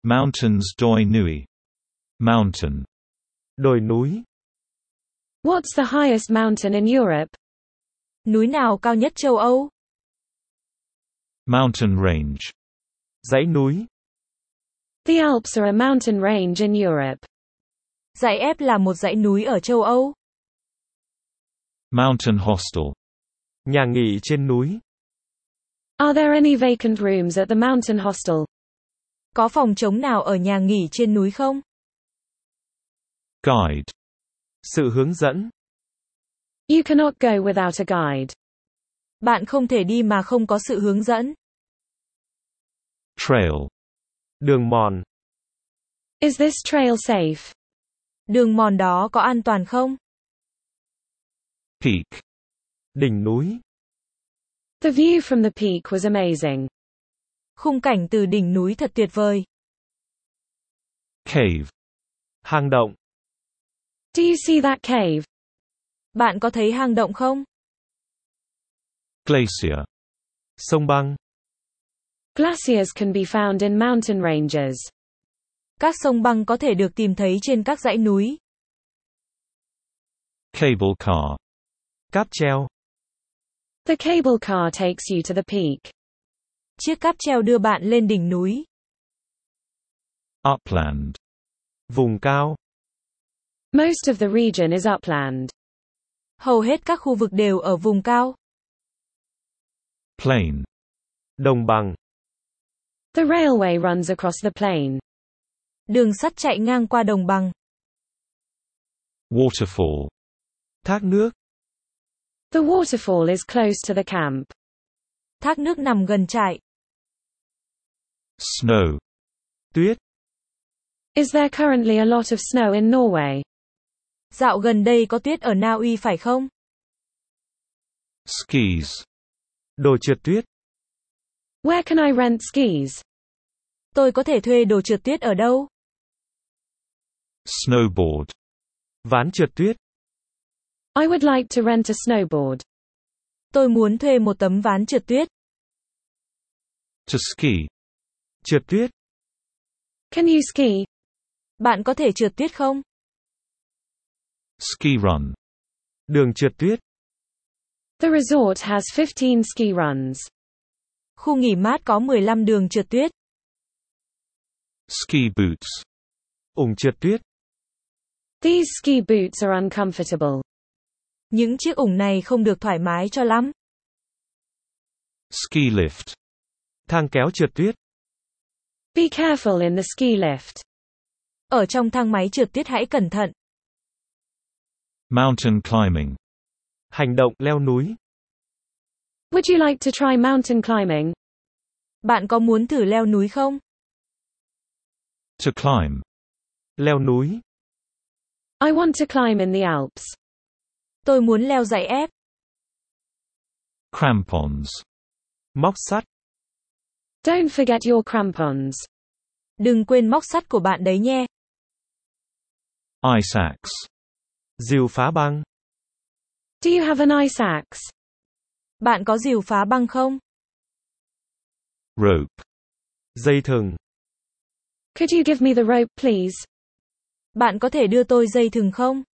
Mountains Doi Nui. Mountain. Đồi núi. What's the highest mountain in Europe? Núi nào cao nhất châu Âu? Mountain range. Dãy núi. The Alps are a mountain range in Europe. Dãy Ép là một dãy núi ở châu Âu. Mountain hostel. Nhà nghỉ trên núi. Are there any vacant rooms at the mountain hostel? Có phòng trống nào ở nhà nghỉ trên núi không? Guide. Sự hướng dẫn. You cannot go without a guide. Bạn không thể đi mà không có sự hướng dẫn. Trail. Đường mòn. Is this trail safe? Đường mòn đó có an toàn không? Peak. Đỉnh núi. The view from the peak was amazing. Khung cảnh từ đỉnh núi thật tuyệt vời. Cave. Hang động. Do you see that cave? Bạn có thấy hang động không? Glacier. Sông băng. Glaciers can be found in mountain ranges. Các sông băng có thể được tìm thấy trên các dãy núi. Cable car. Cáp treo. The cable car takes you to the peak. Chiếc cáp treo đưa bạn lên đỉnh núi. Upland. Vùng cao. Most of the region is upland. Hầu hết các khu vực đều ở vùng cao. Plain. Đồng bằng. The railway runs across the plain. Đường sắt chạy ngang qua đồng bằng. Waterfall. Thác nước. The waterfall is close to the camp. Thác nước nằm gần trại. Snow. Tuyết. Is there currently a lot of snow in Norway? Dạo gần đây có tuyết ở Na Uy phải không? Skis. Đồ trượt tuyết. Where can I rent skis? Tôi có thể thuê đồ trượt tuyết ở đâu? Snowboard. Ván trượt tuyết. I would like to rent a snowboard. Tôi muốn thuê một tấm ván trượt tuyết. To ski. Trượt tuyết. Can you ski? Bạn có thể trượt tuyết không? Ski run. Đường trượt tuyết. The resort has 15 ski runs. Khu nghỉ mát có 15 đường trượt tuyết. Ski boots. Ủng trượt tuyết. These ski boots are uncomfortable. Những chiếc ủng này không được thoải mái cho lắm. Ski lift. Thang kéo trượt tuyết. Be careful in the ski lift. Ở trong thang máy trượt tuyết hãy cẩn thận. Mountain climbing. Hành động leo núi. Would you like to try mountain climbing? Bạn có muốn thử leo núi không? To climb. Leo núi. I want to climb in the Alps. Tôi muốn leo dãy Ép. Crampons. Móc sắt. Don't forget your crampons. Đừng quên móc sắt của bạn đấy nhé. Ice axe. Rìu phá băng. Do you have an ice axe? Bạn có rìu phá băng không? Rope. Dây thừng. Could you give me the rope, please? Bạn có thể đưa tôi dây thừng không?